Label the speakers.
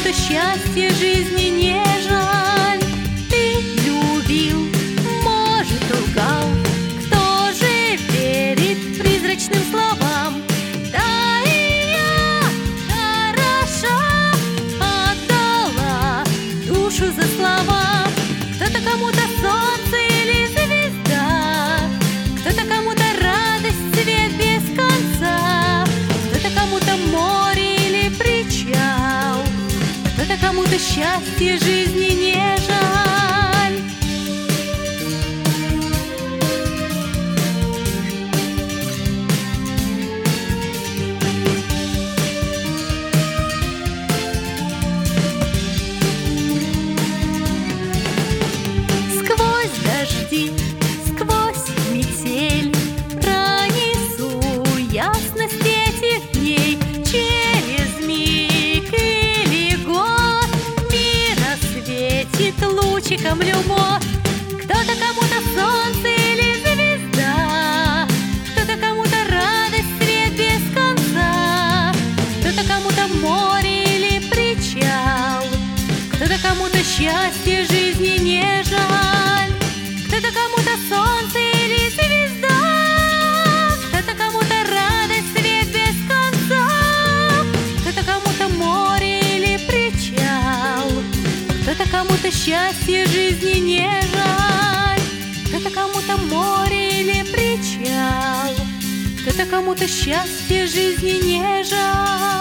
Speaker 1: кому-то счастье жизни не жаль. Ты любил, может, лгал, кто же верит призрачным словам? Да и я хороша, отдала душу за слова. Кто-то кому-то солнце или звезда, кто-то кому-то радость, свет без конца, кто-то кому-то море или причал, кто-то кому-то счастье жизни не жаль. Сквозь дожди, сквозь метель пронесу ясность этих дней. Через миг или год мир осветит лучиком любовь. Кто-то кому-то солнце или звезда, кто-то кому-то радость, свет без конца, кто-то кому-то море или причал, кто-то кому-то счастье жизни не жаль. Кто-то кому-то солнце или звезда, кто-то кому-то радость, свет без конца, кто-то кому-то море или причал, кто-то кому-то счастье жизни не жаль. Кто-то кому-то море или причал, кто-то кому-то счастье жизни не жаль.